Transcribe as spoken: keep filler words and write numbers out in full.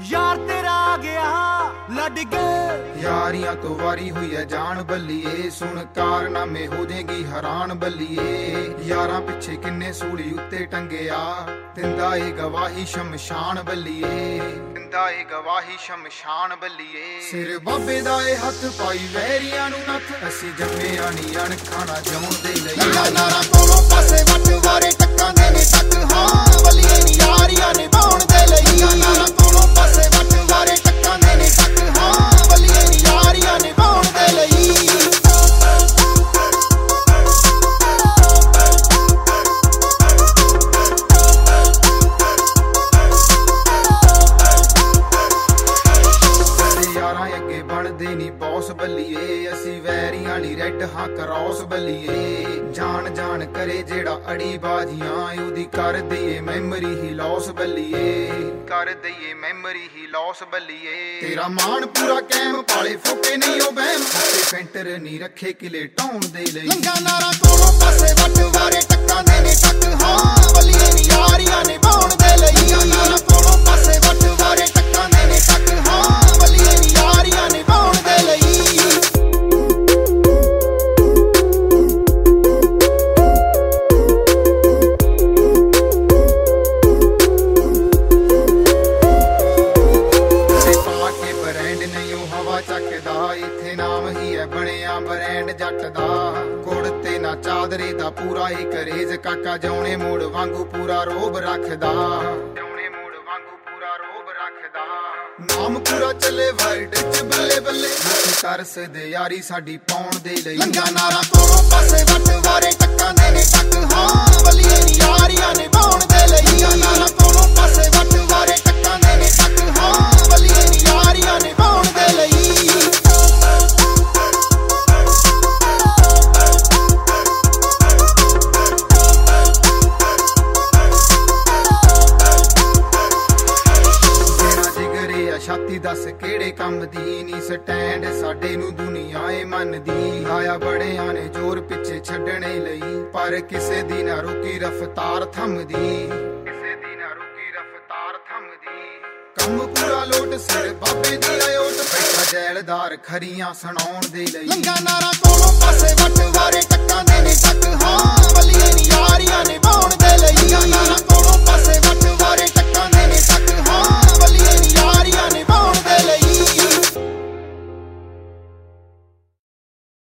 यार तेरा आ गया लड़ गए। यारियां तो वारी हुई है जान बल्लीए, सुन कारनामे हो जाएगी हैरान बल्लीए। यारां पिछे किन्ने सूली उत्ते टंगया, दिंदा ए गवाही शमशान बल्लीए, दिंदा ए गवाही शमशान बल्लीए। सिर बाबे दा ए हथ पाई वैरियां नू नथ, असी जम्मिया नी अणखां ना जिउण दे लई। नारा कोलों पासे वट वारे टक्कां दे ने टक, हां बल्लीए नी यारियां ने बाउण दे लई। नारा कोलों पासे वट वारे टक्कां दे ने टक, हां बल्लीए नी यारियां ने बाउण दे लई। ਬਣਦੇ ਨੀ ਬੌਸ ਬੱਲੀਏ, ਅਸੀਂ ਵੈਰੀਆਂ ਲਈ ਰੈੱਡ ਹਾਂ ਕਰੌਸ ਬੱਲੀਏ। ਜਾਣ ਜਾਣ ਕਰੇ ਜਿਹੜਾ ਅੜੀ ਬਾਜੀਆਂ, ਉਹਦੀ ਕਰ ਦਈਏ ਮੈਮਰੀ ਹੀ ਲੌਸ ਬੱਲੀਏ, ਕਰ ਦਈਏ ਮੈਮਰੀ ਹੀ ਲੌਸ ਬੱਲੀਏ। ਤੇਰਾ ਮਾਣ ਪੂਰਾ ਕੈਮ ਪਾਲੇ ਫੋਕੇ ਨਹੀਂ ਉਹ ਬਹਿਮ, ਤੇ ਫੈਂਟਰ ਨਹੀਂ ਰੱਖੇ ਕਿਲੇ ਢਾਉਣ ਦੇ ਲਈ। ਲੰਗਾ ਨਾਰਾ ਕੋਲੋਂ ਪਾਸੇ ਵੱਟ ਵਾਰੇ ਟੱਕਾਂ ਦੇ ਨੇ ਟੱਕ, ਹਾਂ ਬੱਲੀਏ ਨੀ ਯਾਰੀਆਂ ਨੇ ਬਾਉਣ ਦੇ ਲਈ। ਨਾਰਾ ਕੋਲੋਂ ਪਾਸੇ ਵੱਟ ਵਾਰੇ ਟੱਕਾਂ ਦੇ ਨੇ ਟੱਕ, ਹਾਂ ਬੱਲੀਏ ਨੀ ਯਾਰੀਆਂ ਨੇ ਬਾਉਣ ਦੇ ਲਈ। ਚੱਕਦਾ ਇੱਥੇ ਨਾਮ ਹੀ ਹੈ ਬਣਿਆ ਬ੍ਰਾਂਡ ਜੱਟ ਦਾ, ਕੁੜ ਤੇ ਨਾ ਚਾਦਰੇ ਦਾ ਪੂਰਾ ਹੀ ਕਰੇਜ, ਕਾਕਾ ਜੌਣੇ ਮੋੜ ਵਾਂਗੂ ਪੂਰਾ ਰੋਬ ਰੱਖਦਾ, ਜੌਣੇ ਮੋੜ ਵਾਂਗੂ ਪੂਰਾ ਰੋਬ ਰੱਖਦਾ। ਨਾਮ ਪੂਰਾ ਚੱਲੇ ਵਰਲਡ ਚ ਬੱਲੇ ਬੱਲੇ, ਤਰਸਦੇ ਯਾਰੀ ਸਾਡੀ ਪਾਉਣ ਦੇ ਲਈ। ਲੰਗਾ ਨਾਰਾ ਕੋਲੋਂ ਪਾਸੇ ਵੱਟ ਵਾਰੇ ਟੱਕਾਂ ਦੇ ਨੇ ਟੱਕ, ਹਾਂ ਬੱਲੀਏ ਨੀ ਯਾਰੀਆਂ ਨੇ ਬਾਉਣ ਦੇ ਲਈ। ਨਾਰਾ ਕੋਲੋਂ ਪਾਸੇ ਵੱਟ ਵਾਰੇ ਟੱਕਾਂ ਦੇ ਨੇ ਟੱਕ, ਹਾਂ ਬੱਲੀਏ ਨੀ ਯਾਰੀਆਂ ਨੇ ਬਾਉਣ ਦੇ ਲਈ। ਛਾਤੀ ਦੱਸ ਕਿਹੜੇ ਕੰਮ ਦੀ ਨੀ, ਸਟੈਂਡ ਸਾਡੇ ਨੂੰ ਦੁਨੀਆ ਏ ਮੰਨਦੀ। ਆਇਆ ਬੜਿਆਂ ਨੇ ਜ਼ੋਰ ਪਿੱਛੇ ਛੱਡਣੇ ਲਈ, ਪਰ ਕਿਸੇ ਦੀ ਨਾ ਰੁਕੀ ਰਫ਼ਤਾਰ ਥੰਮਦੀ, ਕਿਸੇ ਦੀ ਨਾ ਰੁਕੀ ਰਫ਼ਤਾਰ ਥੰਮਦੀ। ਕੰਮ ਪੂਰਾ ਲੋਟ ਸਿਰ ਬਾਬੇ ਦੀ ਆਇਓਟ, ਬੈਠਾ ਜੈਲਦਾਰ ਖਰੀਆਂ ਸੁਣਾਉਣ ਦੇ ਲਈ। ਲੰਗਾ ਨਾਰਾ